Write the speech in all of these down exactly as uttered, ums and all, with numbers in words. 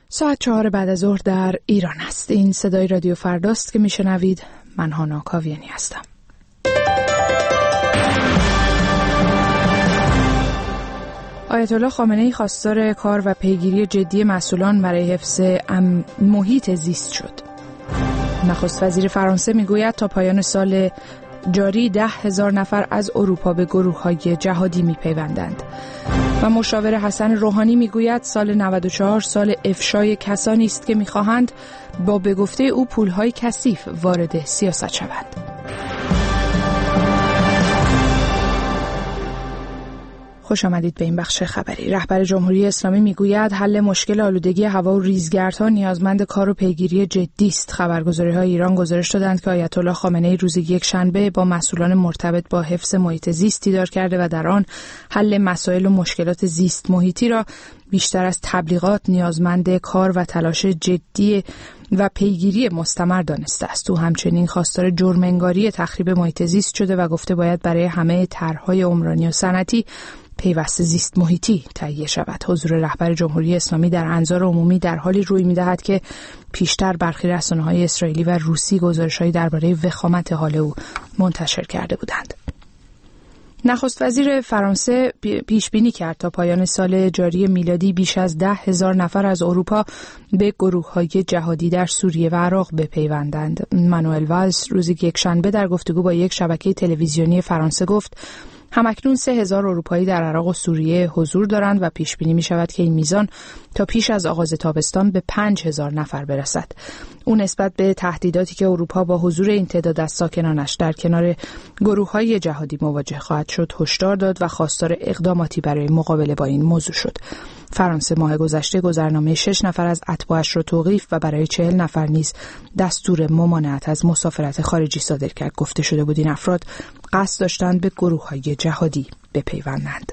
ساعت چهار بعد از ظهر در ایران است. این صدای رادیو فرداست که میشنوید. من هانا کاویانی هستم. آیت الله خامنه‌ای خواستار کار و پیگیری جدی مسئولان برای حفظ محیط زیست شد. نخست وزیر فرانسه میگوید تا پایان سال جاری ده هزار نفر از اروپا به گروه‌های جهادی می‌پیوندند. و مشاور حسن روحانی میگوید سال نود و چهار سال افشای کسانی است که می‌خواهند با به گفته او پول‌های کثیف وارد سیاست شوند. خوش آمدید به این بخش خبری. رهبر جمهوری اسلامی میگوید حل مشکل آلودگی هوا و ریزگردها نیازمند کار و پیگیری جدی است. خبرگزاری‌های ایران گزارش دادند که آیت الله خامنه‌ای روز یکشنبه با مسئولان مرتبط با حفظ محیط زیست دیدار کرده و در آن حل مسائل و مشکلات زیست محیطی را بیشتر از تبلیغات نیازمند کار و تلاش جدی و پیگیری مستمر دانسته است. او همچنین خواستار جرم‌انگاری تخریب محیط زیست شده و گفته باید برای همه طرح‌های عمرانی و صنعتی پیوست زیست محیطی تهیه شود. حضور رهبر جمهوری اسلامی در انظار عمومی در حالی روی می‌دهد که پیشتر برخی رسانه‌های اسرائیلی و روسی گزارش‌هایی درباره وخامت حال او منتشر کرده بودند. نخست وزیر فرانسه پیش بینی کرد تا پایان سال جاری میلادی بیش از ده هزار نفر از اروپا به گروه‌های جهادی در سوریه و عراق بپیوندند. مانوئل والز روز یکشنبه در گفتگو با یک شبکه تلویزیونی فرانسه گفت همکنون سه هزار اروپایی در عراق و سوریه حضور دارند و پیش بینی می شود که این میزان تا پیش از آغاز تابستان به پنج هزار نفر برسد. او نسبت به تهدیداتی که اروپا با حضور این تعداد از ساکنانش در کنار گروه‌های جهادی مواجه خواهد شد هشدار داد و خواستار اقداماتی برای مقابله با این موضوع شد. فرانسه ماه گذشته گذرنامه شش نفر از اتباعش را توقیف و برای چهل نفر نیز دستور ممانعت از مسافرت خارجی صادر کرد. گفته شده بود این افراد قصد داشتند به گروه‌های جهادی بپیوندند.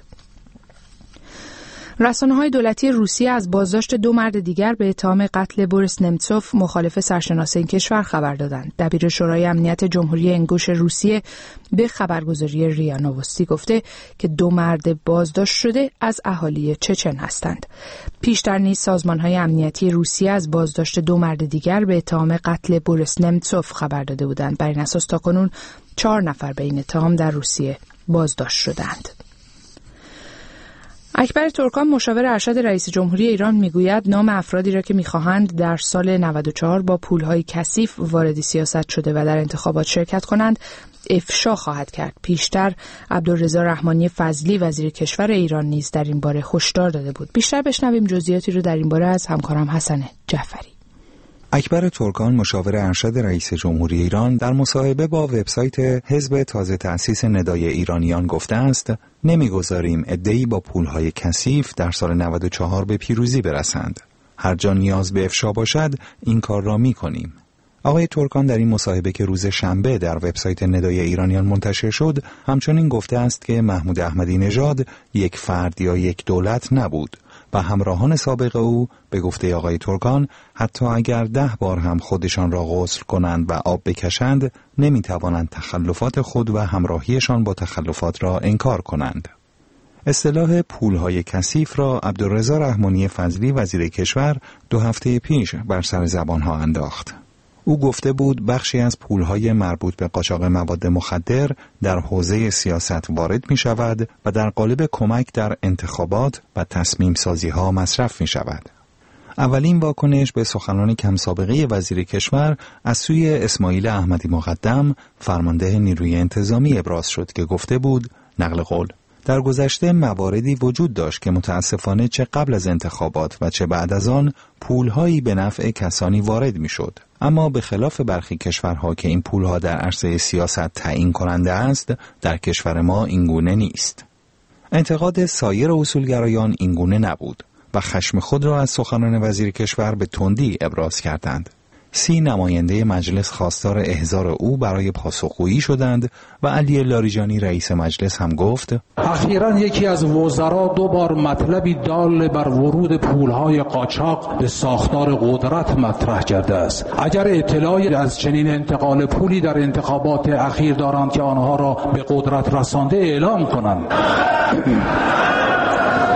رسانه‌های دولتی روسیه از بازداشت دو مرد دیگر به اتهام قتل بوریس نمتسوف مخالف سرشناس این کشور خبر دادند. دبیر شورای امنیت جمهوری انگوش روسیه به خبرگزاری ریا نووستی گفته که دو مرد بازداشت شده از اهالی چچن هستند. پیشتر نیز سازمان‌های امنیتی روسیه از بازداشت دو مرد دیگر به اتهام قتل بوریس نمتسوف خبر داده بودند. بر این اساس تاکنون چهار نفر به این اتهام در روسیه بازداشت شدند. اکبر ترکان مشاور ارشد رئیس جمهوری ایران میگوید نام افرادی را که میخواهند در سال نود و چهار با پولهای کثیف وارد سیاست شده و در انتخابات شرکت کنند افشا خواهد کرد. پیشتر عبدالرضا رحمانی فضلی وزیر کشور ایران نیز در این باره هشدار داده بود. بیشتر بشنویم جزئیاتی رو در این باره از همکارم حسن جعفری. اکبر ترکان مشاور ارشد رئیس جمهوری ایران در مصاحبه با وبسایت حزب تازه تأسیس ندای ایرانیان گفته است نمیگذاریم عده‌ای با پولهای کثیف در سال نود و چهار به پیروزی برسند. هر جا نیاز به افشا باشد این کار را می‌کنیم. آقای ترکان در این مصاحبه که روز شنبه در وبسایت ندای ایرانیان منتشر شد همچنین گفته است که محمود احمدی نژاد یک فرد یا یک دولت نبود و همراهان سابق او به گفته آقای ترکان حتی اگر ده بار هم خودشان را غسل کنند و آب بکشند نمیتوانند تخلفات خود و همراهیشان با تخلفات را انکار کنند. اصطلاح پولهای کثیف را عبدالرضا رحمانی فضلی وزیر کشور دو هفته پیش بر سر زبانها انداخت. او گفته بود بخشی از پولهای مربوط به قاچاق مواد مخدر در حوزه سیاست وارد می شود و در قالب کمک در انتخابات و تصمیم سازی ها مصرف می شود. اولین واکنش به سخنان کم سابقه وزیر کشور از سوی اسماعیل احمدی مقدم فرمانده نیروی انتظامی ابراز شد که گفته بود نقل قول در گذشته مواردی وجود داشت که متاسفانه چه قبل از انتخابات و چه بعد از آن پولهایی به نفع کسانی وارد می شد. اما به خلاف برخی کشورها که این پولها در عرصه سیاست تعیین کننده است، در کشور ما اینگونه نیست. انتقاد سایر اصولگرایان اینگونه نبود و خشم خود را از سخنان وزیر کشور به تندی ابراز کردند. سی نماینده مجلس خواستار احضار او برای پاسخگویی شدند و علی لاریجانی رئیس مجلس هم گفت اخیراً یکی از وزرا دو بار مطلبی دال بر ورود پولهای قاچاق به ساختار قدرت مطرح کرده است. اگر اطلاعی از چنین انتقال پولی در انتخابات اخیر دارند که آنها را به قدرت رسانده اعلام کنند.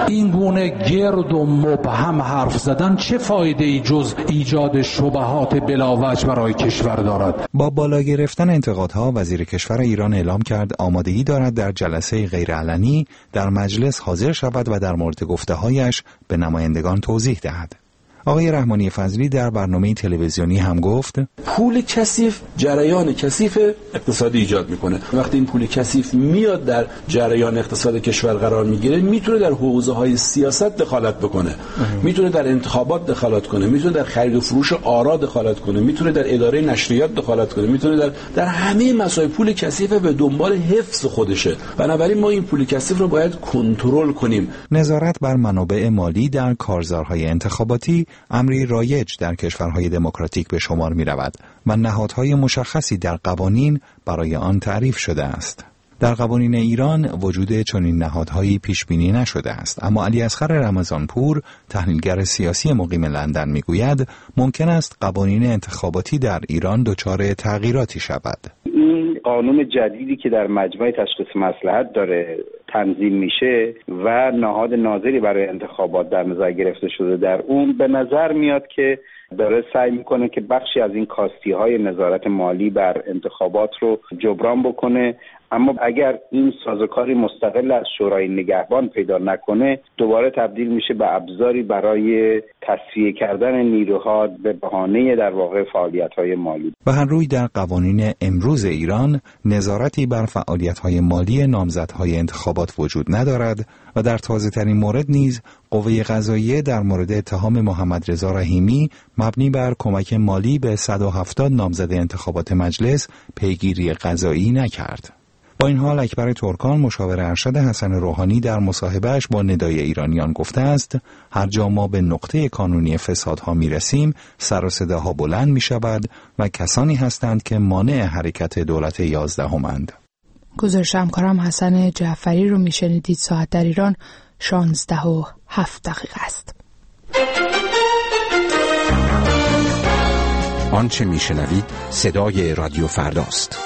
این گونه گرد و مبهم حرف زدن چه فایده ای جز ایجاد شبهات بلاوجه برای کشور دارد؟ با بالا گرفتن انتقادها وزیر کشور ایران اعلام کرد آمادگی دارد در جلسه غیرعلنی در مجلس حاضر شود و در مورد گفته‌هایش به نمایندگان توضیح دهد. آقای رحمانی فضلی در برنامه تلویزیونی هم گفت پول کثیف جریان کثیف اقتصادی ایجاد میکنه. وقتی این پول کثیف میاد در جریان اقتصاد کشور قرار میگیره، میتونه در حوزه‌های سیاست دخالت بکنه، میتونه در انتخابات دخالت کنه، میتونه در خرید و فروش آرا دخالت کنه، میتونه در اداره نشریات دخالت کنه، میتونه در در همه مسائل. پول کثیف به دنبال حفظ خودشه. بنابراین ما این پول کثیف رو باید کنترل کنیم. نظارت بر منابع مالی در کارزارهای انتخاباتی امری رایج در کشورهای دموکراتیک به شمار می رود و نهادهای مشخصی در قوانین برای آن تعریف شده است. در قوانین ایران وجود چنین نهادهایی پیش بینی نشده است، اما علی اصغر رمضانپور تحلیلگر سیاسی مقیم لندن می گوید ممکن است قوانین انتخاباتی در ایران دچار تغییراتی شود. این قانون جدیدی که در مجمع تشخیص مصلحت داره تنظیم میشه و نهاد ناظری برای انتخابات در نظر گرفته شده، در اون به نظر میاد که داره سعی میکنه که بخشی از این کاستی های نظارت مالی بر انتخابات رو جبران بکنه. اما اگر این سازوکاری مستقل از شورای نگهبان پیدا نکنه، دوباره تبدیل میشه به ابزاری برای تصفیه کردن نیروها به بهانه در واقع فعالیت‌های مالی. به هر روی در قوانین امروز ایران نظارتی بر فعالیت‌های مالی نامزدهای انتخابات وجود ندارد و در تازه‌ترین مورد نیز قوه قضاییه در مورد اتهام محمد رضا رحیمی مبنی بر کمک مالی به صد و هفتاد نامزد انتخابات مجلس پیگیری قضایی نکرد. با این حال اکبر ترکان مشاور ارشد حسن روحانی در مصاحبهش با ندای ایرانیان گفته است هر جا ما به نقطه کانونی فسادها میرسیم سر و صداها بلند می شود و کسانی هستند که مانع حرکت دولت یازدهمند. گزارش همکارم حسن جعفری رو میشنیدید. ساعت در ایران شانزده و هفت دقیقه است. آنچه میشنوید صدای رادیو فرداست.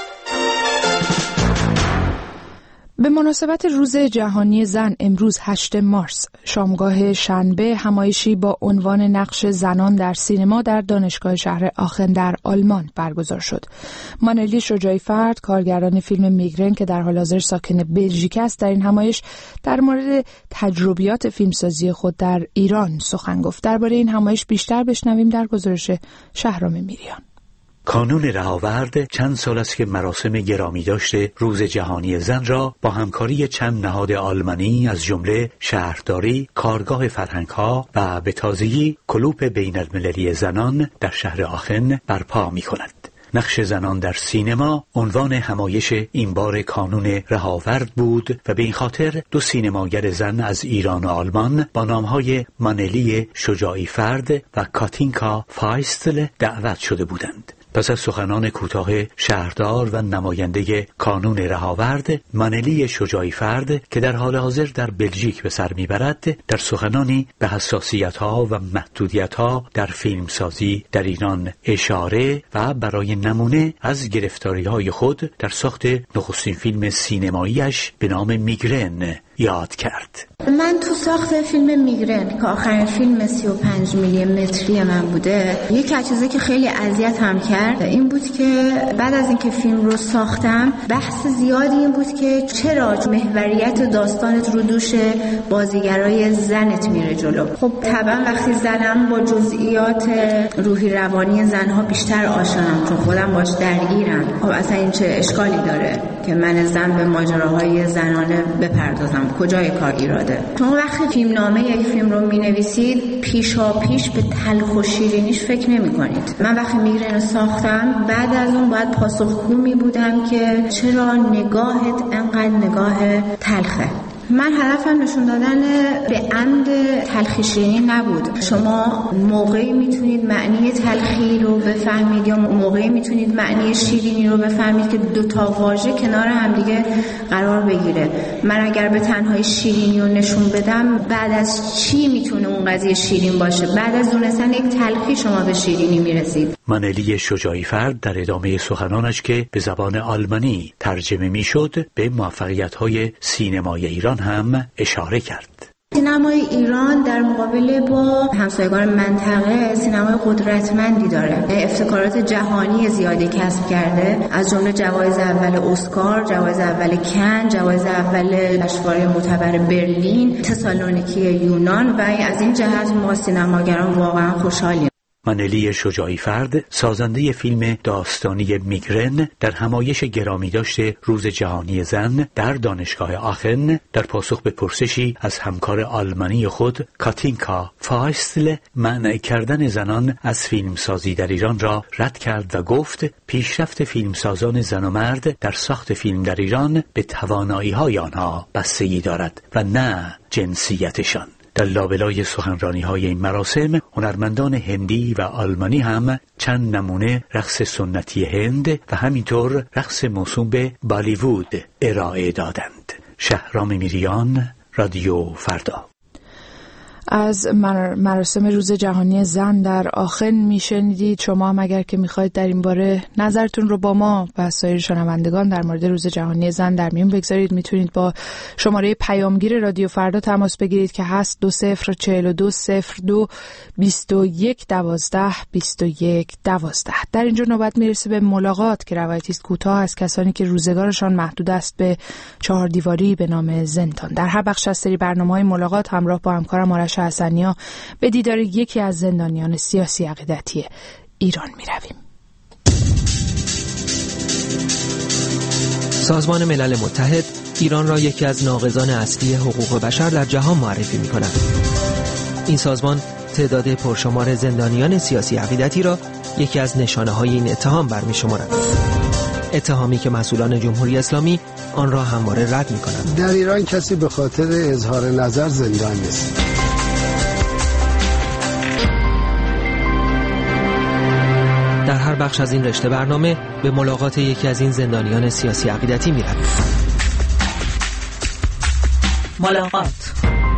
به مناسبت روز جهانی زن امروز هشتم مارس شامگاه شنبه همایشی با عنوان نقش زنان در سینما در دانشگاه شهر آخن در آلمان برگزار شد. مانلی شجاعی‌فرد کارگردان فیلم میگرن که در حال حاضر ساکن بلژیک است در این همایش در مورد تجربیات فیلمسازی خود در ایران سخن گفت. درباره این همایش بیشتر بشنویم در گزارش شهرام میریان. کانون رهاورد چند سال است که مراسم گرامی داشته روز جهانی زن را با همکاری چند نهاد آلمانی از جمله شهرداری، کارگاه فرهنگ‌ها و به تازگی کلوپ بین‌المللی زنان در شهر آخن برپا می‌کند. نقش زنان در سینما عنوان همایش این بار کانون رهاورد بود و به این خاطر دو سینماگر زن از ایران و آلمان با نامهای مانلی شجاعی‌فرد و کاتینکا فایستل دعوت شده بودند. پس از سخنان کوتاه شهردار و نماینده کانون رهاورد، مانلی شجاعی‌فرد که در حال حاضر در بلژیک به سر میبرد، در سخنانی به حساسیت‌ها و محدودیت‌ها در فیلمسازی در ایران اشاره و برای نمونه از گرفتاری‌های خود در ساخت نخستین فیلم سینمایی‌اش به نام میگرن یاد کرد. من تو ساخت فیلم میگرن که آخرین فیلم سی و پنج میلی متری من بوده، یکی از چیزایی که خیلی اذیت هم کرد این بود که بعد از اینکه فیلم رو ساختم بحث زیادی این بود که چرا محوریت داستانت رو دوش بازیگرای زنت میره جلو. خب طبعا وقتی زنم با جزئیات روحی روانی زنها بیشتر آشنام چون خودم باش درگیرم. خب اصلا این چه اشکالی داره که من زن به ماجراهای زنانه بپردازم؟ کجای کار ایراده؟ چون وقتی فیلم نامه یک فیلم رو می‌نویسید پیشا پیش به تلخ و شیرینیش فکر نمی‌کنید. من وقتی میگرن رو ساختم بعد از اون باید پاسخگو می بودم که چرا نگاهت انقدر نگاه تلخه. من هدفم نشون دادن به عمد تلخی شیرینی نبود. شما موقعی میتونید معنی تلخی رو بفهمید یا موقعی میتونید معنی شیرینی رو بفهمید که دو تا واژه کنار هم دیگه قرار بگیره. من اگر به تنهای شیرینی رو نشون بدم بعد از چی میتونه اون قضیه شیرین باشه؟ بعد از دونستن یک تلخی شما به شیرینی میرسید. مانلی شجاعی‌فرد در ادامه سخنانش که به زبان آلمانی ترجمه میشد به موفقیت‌های سینمای ایران هم اشاره کرد. سینمای ایران در مقابل با همسایگان منطقه سینمای قدرتمندی داره. ابتکارات جهانی زیادی کسب کرده، از جمله جوایز اول اسکار، جوایز اول کن، جوایز اول جشنواره معتبر برلین، تسالونیکی یونان و از این جهت ما سینماگران واقعا خوشحالیم. منلی شجاعی فرد، سازنده فیلم داستانی میگرن، در همایش گرامی داشته روز جهانی زن در دانشگاه آخن در پاسخ به پرسشی از همکار آلمانی خود کاتینکا فایستل منع کردن زنان از فیلمسازی در ایران را رد کرد و گفت پیشرفت فیلمسازان زن و مرد در ساخت فیلم در ایران به توانایی‌های آنها بستگی دارد و نه جنسیتشان. در لابلای سخنرانی‌های این مراسم هنرمندان هندی و آلمانی هم چند نمونه رقص سنتی هند و همینطور رقص موسوم به بالیوود ارائه دادند. شهرام میریان، رادیو فردا. از مراسم روز جهانی زن در آخن میشنیدید. شما هم اگر که میخواید در این باره نظرتون رو با ما و سایر شنوندگان در مورد روز جهانی زن در میون بگذارید، میتونید با شماره پیامگیر رادیو فردا تماس بگیرید که هست دو صفر چهل و دو صفر دو بیست و یک دوازده بیست و یک دوازده. در اینجا نوبت میرسه به ملاقات که روایتی است کوتاه از کسانی که روزگارشان محدود است به چهار دیواری به نام زندان. در هر بخش از سری برنامه‌های ملاقات همراه با همکارم آرش حسنیا به دیدار یکی از زندانیان سیاسی عقیدتی ایران می رویم. سازمان ملل متحد ایران را یکی از ناقضان اصلی حقوق بشر در جهان معرفی می کند. این سازمان تعداد پرشمار زندانیان سیاسی عقیدتی را یکی از نشانه های این اتهام برمی شمارد. اتهامی که مسئولان جمهوری اسلامی آن را همواره رد می کنند. در ایران کسی به خاطر اظهار نظر زندان نیست. در هر بخش از این رشته برنامه به ملاقات یکی از این زندانیان سیاسی عقیدتی می رویم. ملاقات.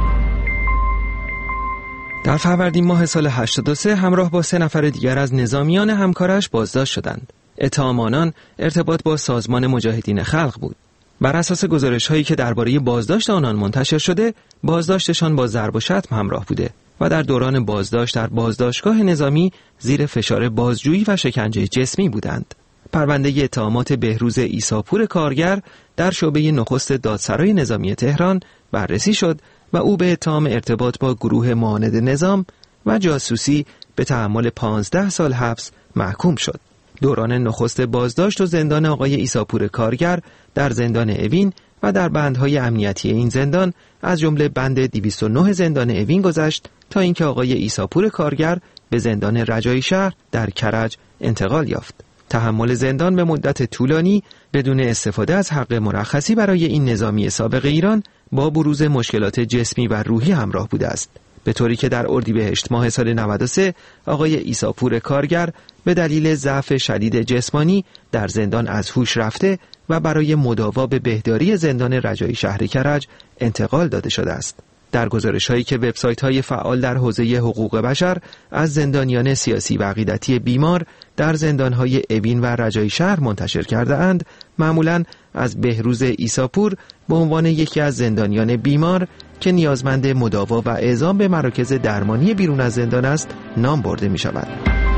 در فروردین ماه سال هشتاد و سه همراه با سه نفر دیگر از نظامیان همکارش بازداشت شدند. اتهام آنان ارتباط با سازمان مجاهدین خلق بود. بر اساس گزارش‌هایی که درباره بازداشت آنان منتشر شده، بازداشتشان با ضرب و شتم همراه بوده و در دوران بازداشت در بازداشتگاه نظامی زیر فشار بازجویی و شکنجه جسمی بودند. پرونده اتهامات بهروز عیساپور کارگر در شعبه نخست دادسرای نظامی تهران بررسی شد و او به اتهام ارتباط با گروه معاند نظام و جاسوسی به تحمل پانزده سال حبس محکوم شد. دوران نخست بازداشت و زندان آقای عیساپور کارگر در زندان اوین و در بندهای امنیتی این زندان از جمله بند دویست و نه زندان اوین گذشت تا اینکه آقای عیساپور کارگر به زندان رجایی شهر در کرج انتقال یافت. تحمل زندان به مدت طولانی بدون استفاده از حق مرخصی برای این نظامی سابق ایران با بروز مشکلات جسمی و روحی همراه بوده است، به طوری که در اردیبهشت ماه سال نود و سه آقای عیساپور کارگر به دلیل ضعف شدید جسمانی در زندان از هوش رفته و برای مداوا به بهداری زندان رجایی شهر کرج انتقال داده شده است. در گزارش‌هایی که وبسایت‌های فعال در حوزه حقوق بشر از زندانیان سیاسی و عقیدتی بیمار در زندان‌های اوین و رجایی شهر منتشر کرده اند، معمولاً از بهروز عیساپور به عنوان یکی از زندانیان بیمار که نیازمند مداوا و اعزام به مراکز درمانی بیرون از زندان است نام برده می‌شود.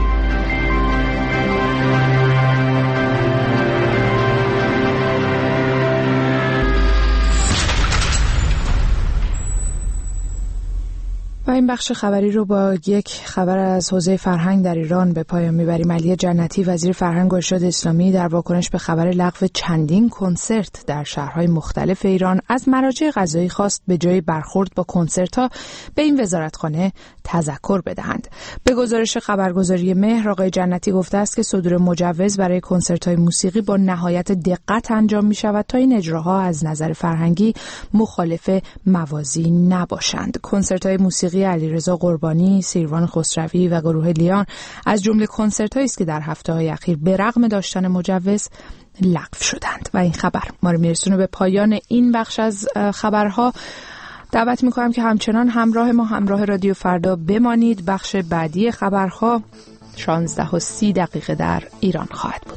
و این بخش خبری رو با یک خبر از حوزه فرهنگ در ایران به پایان میبریم. علی جنتی وزیر فرهنگ و ارشاد اسلامی در واکنش به خبر لغو چندین کنسرت در شهرهای مختلف ایران از مراجع قضایی خواست به جای برخورد با کنسرت‌ها به این وزارتخانه تذکر بدهند. به گزارش خبرگزاری مهر آقای جنتی گفته است که صدور مجوز برای کنسرت‌های موسیقی با نهایت دقت انجام می‌شود تا این اجراها از نظر فرهنگی مخالف موازین نباشند. کنسرت‌های موسیقی علیرضا قربانی، سیروان خسروی و گروه لیان از جمله کنسرت‌هایی است که در هفته‌های اخیر به رغم داشتن مجوز لغو شدند. و این خبر ما رو میرسونه به پایان این بخش از خبرها. دعوت می‌کنم که همچنان همراه ما، همراه رادیو فردا بمانید. بخش بعدی خبرها شانزده و سی دقیقه در ایران خواهد بود.